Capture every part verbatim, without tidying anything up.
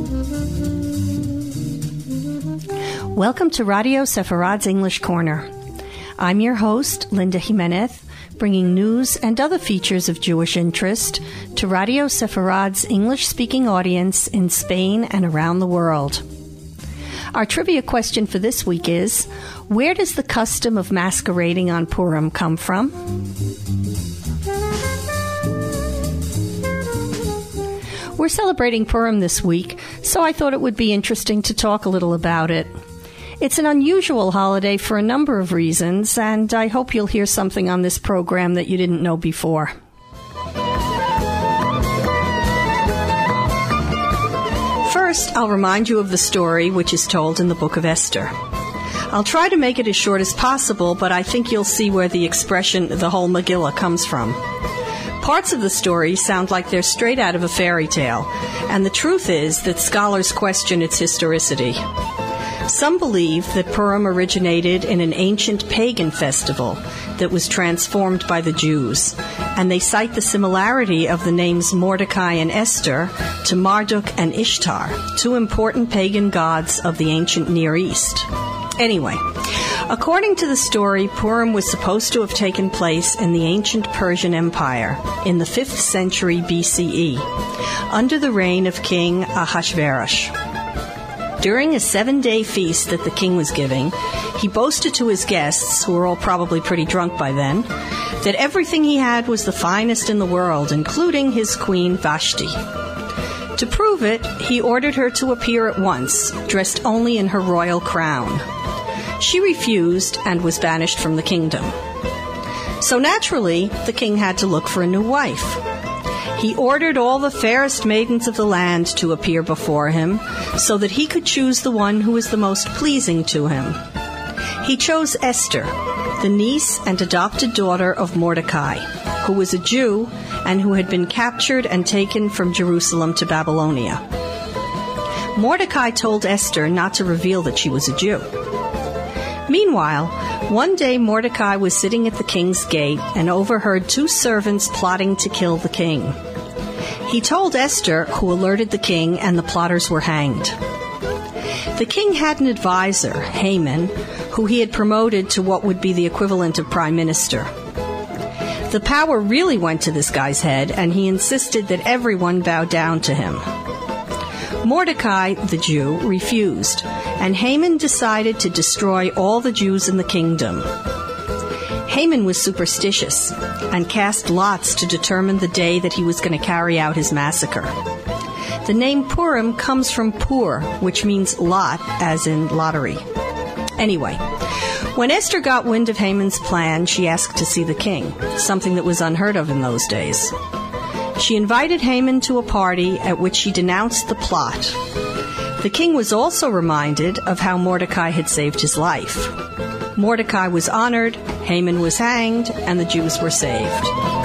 Welcome to Radio Sepharad's English Corner. I'm your host, Linda Jimenez, bringing news and other features of Jewish interest to Radio Sepharad's English-speaking audience in Spain and around the world. Our trivia question for this week is, where does the custom of masquerading on Purim come from? We're celebrating Purim this week, so I thought it would be interesting to talk a little about it. It's an unusual holiday for a number of reasons, and I hope you'll hear something on this program that you didn't know before. First, I'll remind you of the story which is told in the Book of Esther. I'll try to make it as short as possible, but I think you'll see where the expression, the whole Megillah, comes from. Parts of the story sound like they're straight out of a fairy tale, and the truth is that scholars question its historicity. Some believe that Purim originated in an ancient pagan festival that was transformed by the Jews, and they cite the similarity of the names Mordecai and Esther to Marduk and Ishtar, two important pagan gods of the ancient Near East. Anyway, according to the story, Purim was supposed to have taken place in the ancient Persian Empire in the fifth century B C E, under the reign of King Ahasuerus. During a seven-day feast that the king was giving, he boasted to his guests, who were all probably pretty drunk by then, that everything he had was the finest in the world, including his queen Vashti. To prove it, he ordered her to appear at once, dressed only in her royal crown. She refused and was banished from the kingdom. So naturally, the king had to look for a new wife. He ordered all the fairest maidens of the land to appear before him, so that he could choose the one who was the most pleasing to him. He chose Esther, the niece and adopted daughter of Mordecai, who was a Jew and who had been captured and taken from Jerusalem to Babylonia. Mordecai told Esther not to reveal that she was a Jew. Meanwhile, one day Mordecai was sitting at the king's gate and overheard two servants plotting to kill the king. He told Esther, who alerted the king, and the plotters were hanged. The king had an advisor, Haman, who he had promoted to what would be the equivalent of prime minister. The power really went to this guy's head, and he insisted that everyone bow down to him. Mordecai, the Jew, refused, and Haman decided to destroy all the Jews in the kingdom. Haman was superstitious and cast lots to determine the day that he was going to carry out his massacre. The name Purim comes from Pur, which means lot, as in lottery. Anyway, when Esther got wind of Haman's plan, she asked to see the king, something that was unheard of in those days. She invited Haman to a party at which she denounced the plot. The king was also reminded of how Mordecai had saved his life. Mordecai was honored, Haman was hanged, and the Jews were saved.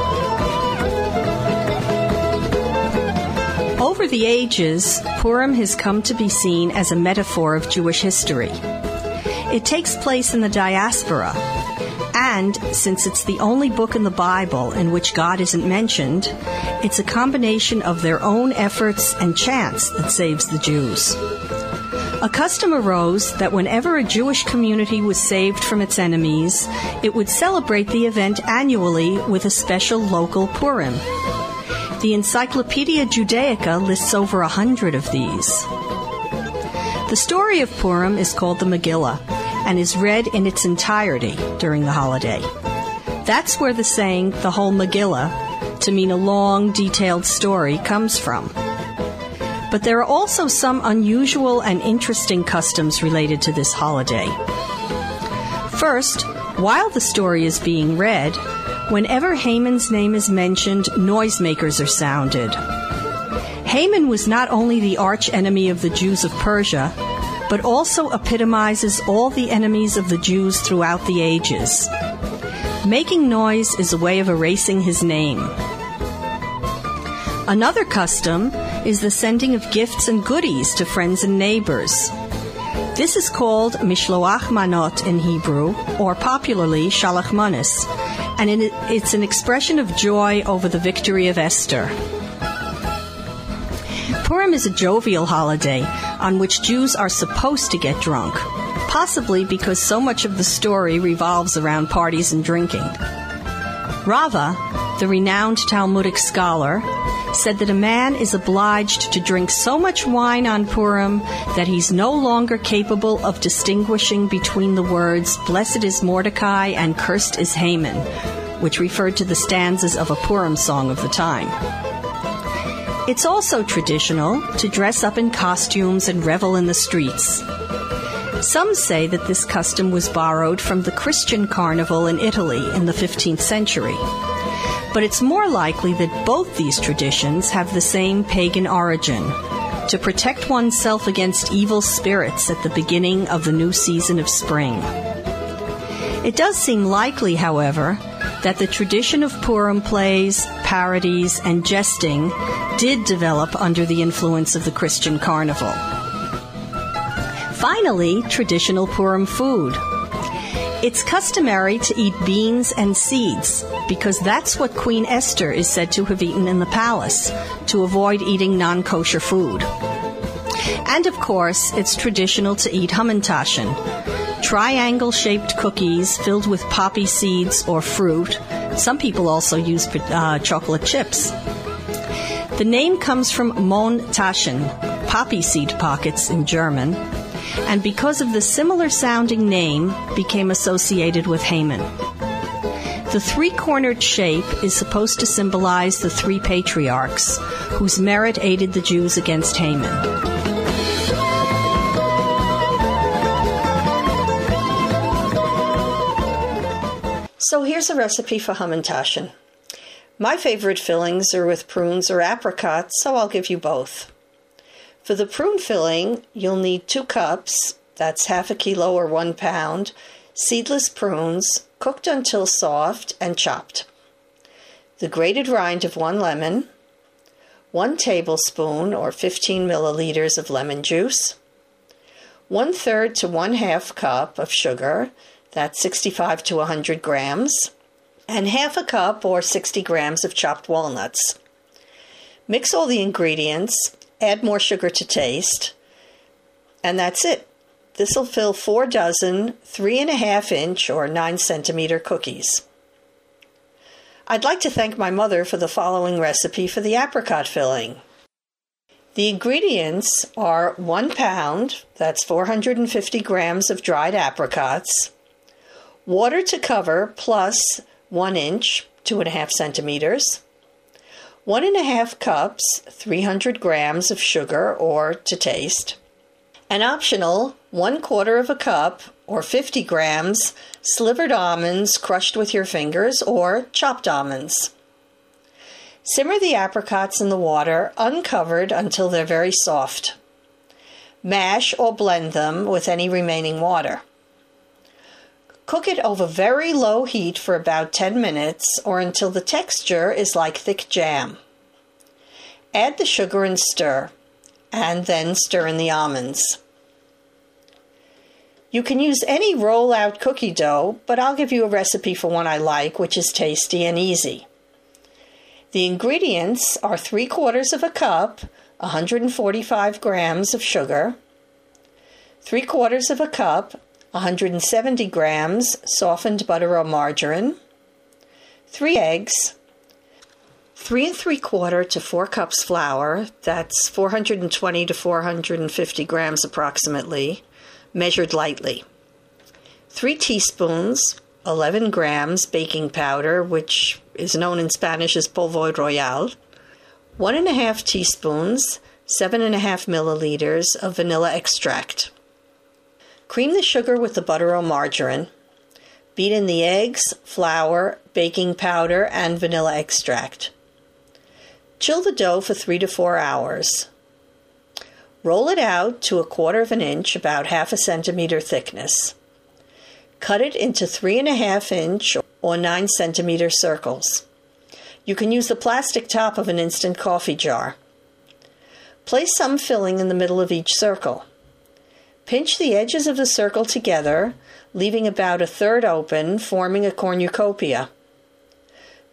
Over the ages, Purim has come to be seen as a metaphor of Jewish history. It takes place in the diaspora, and since it's the only book in the Bible in which God isn't mentioned, it's a combination of their own efforts and chance that saves the Jews. A custom arose that whenever a Jewish community was saved from its enemies, it would celebrate the event annually with a special local Purim. The Encyclopedia Judaica lists over a hundred of these. The story of Purim is called the Megillah and is read in its entirety during the holiday. That's where the saying, the whole Megillah, to mean a long, detailed story, comes from. But there are also some unusual and interesting customs related to this holiday. First, while the story is being read, whenever Haman's name is mentioned, noisemakers are sounded. Haman was not only the arch-enemy of the Jews of Persia, but also epitomizes all the enemies of the Jews throughout the ages. Making noise is a way of erasing his name. Another custom is the sending of gifts and goodies to friends and neighbors. This is called Mishloach Manot in Hebrew, or popularly Shalach Manos, and it's an expression of joy over the victory of Esther. Purim is a jovial holiday on which Jews are supposed to get drunk, possibly because so much of the story revolves around parties and drinking. Rava, the renowned Talmudic scholar, said that a man is obliged to drink so much wine on Purim that he's no longer capable of distinguishing between the words, "Blessed is Mordecai" and "Cursed is Haman," which referred to the stanzas of a Purim song of the time. It's also traditional to dress up in costumes and revel in the streets. Some say that this custom was borrowed from the Christian carnival in Italy in the fifteenth century. But it's more likely that both these traditions have the same pagan origin, to protect oneself against evil spirits at the beginning of the new season of spring. It does seem likely, however, that the tradition of Purim plays, parodies, and jesting did develop under the influence of the Christian carnival. Finally, traditional Purim food. It's customary to eat beans and seeds because that's what Queen Esther is said to have eaten in the palace to avoid eating non-kosher food. And of course, it's traditional to eat Hamantaschen, triangle-shaped cookies filled with poppy seeds or fruit. Some people also use uh, chocolate chips. The name comes from Mondtaschen, poppy seed pockets in German, and because of the similar-sounding name, became associated with Haman. The three-cornered shape is supposed to symbolize the three patriarchs, whose merit aided the Jews against Haman. So here's a recipe for Hamantaschen. My favorite fillings are with prunes or apricots, so I'll give you both. For the prune filling, you'll need two cups, that's half a kilo or one pound, seedless prunes, cooked until soft and chopped. The grated rind of one lemon, one tablespoon or fifteen milliliters of lemon juice, one third to one half cup of sugar, that's sixty-five to one hundred grams, and half a cup or sixty grams of chopped walnuts. Mix all the ingredients, add more sugar to taste, and that's it. This will fill four dozen three and a half inch or nine centimeter cookies. I'd like to thank my mother for the following recipe for the apricot filling. The ingredients are one pound, that's four hundred fifty grams of dried apricots, water to cover plus one inch, two and a half centimeters, one and a half cups, three hundred grams of sugar or to taste, an optional one quarter of a cup or fifty grams slivered almonds crushed with your fingers or chopped almonds. Simmer the apricots in the water uncovered until they're very soft. Mash or blend them with any remaining water. Cook it over very low heat for about ten minutes or until the texture is like thick jam. Add the sugar and stir, and then stir in the almonds. You can use any roll-out cookie dough, but I'll give you a recipe for one I like, which is tasty and easy. The ingredients are three quarters of a cup, one hundred forty-five grams of sugar, three quarters of a cup, one hundred seventy grams softened butter or margarine, three eggs, three and three quarter to four cups flour, that's four hundred twenty to four hundred fifty grams approximately, measured lightly, three teaspoons, eleven grams baking powder, which is known in Spanish as polvo royal, one and a half teaspoons, seven and a half milliliters of vanilla extract. Cream the sugar with the butter or margarine. Beat in the eggs, flour, baking powder, and vanilla extract. Chill the dough for three to four hours. Roll it out to a quarter of an inch, about half a centimeter thickness. Cut it into three and a half inch or nine centimeter circles. You can use the plastic top of an instant coffee jar. Place some filling in the middle of each circle. Pinch the edges of the circle together, leaving about a third open, forming a cornucopia.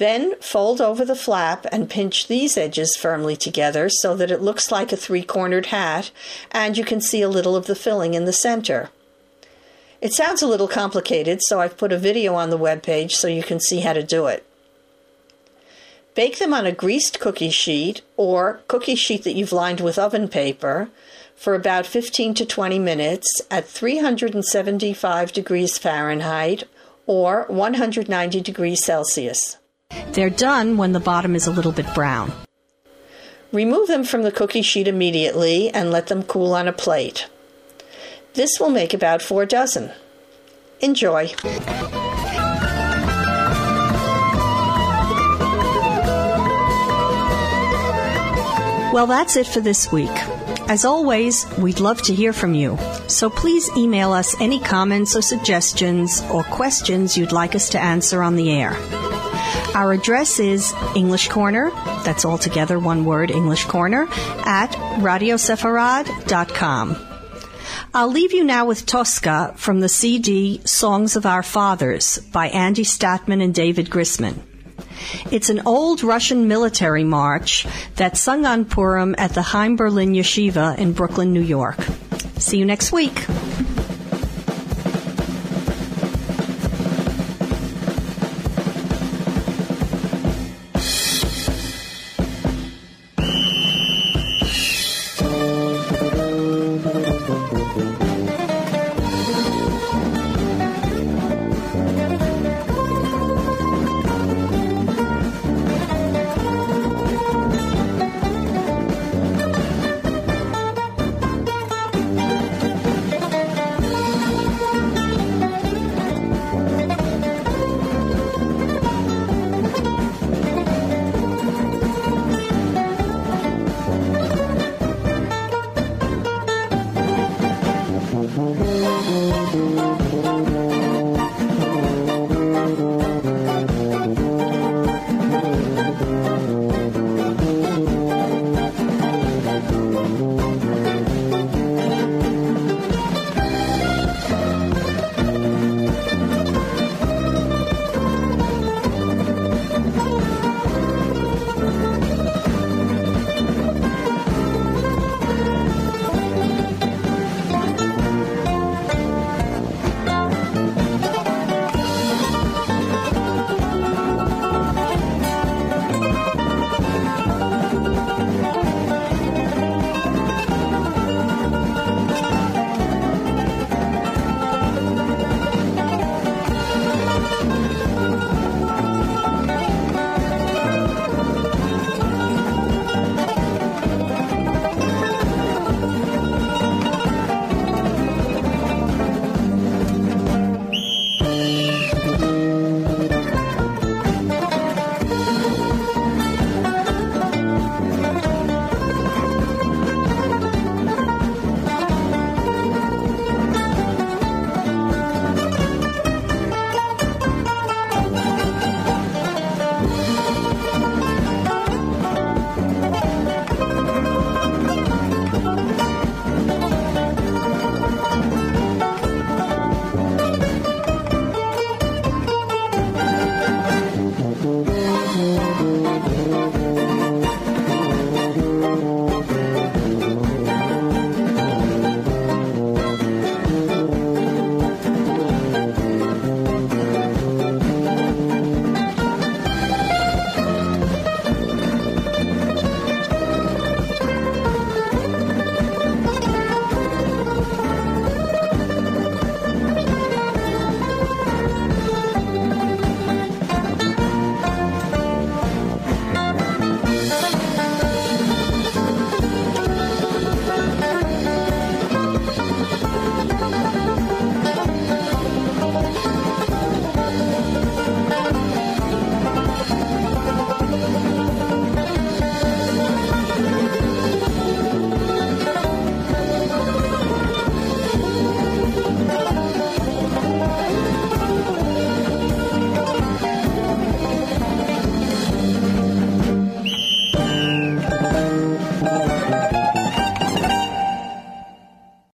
Then fold over the flap and pinch these edges firmly together so that it looks like a three-cornered hat, and you can see a little of the filling in the center. It sounds a little complicated, so I've put a video on the webpage so you can see how to do it. Bake them on a greased cookie sheet or cookie sheet that you've lined with oven paper for about fifteen to twenty minutes at three hundred seventy-five degrees Fahrenheit or one hundred ninety degrees Celsius. They're done when the bottom is a little bit brown. Remove them from the cookie sheet immediately and let them cool on a plate. This will make about four dozen. Enjoy! Well, that's it for this week. As always, we'd love to hear from you, so please email us any comments or suggestions or questions you'd like us to answer on the air. Our address is English Corner, that's all together one word, English Corner, at radio sefarad dot com. I'll leave you now with Tosca from the C D Songs of Our Fathers by Andy Statman and David Grisman. It's an old Russian military march that's sung on Purim at the Haim Berlin Yeshiva in Brooklyn, New York. See you next week.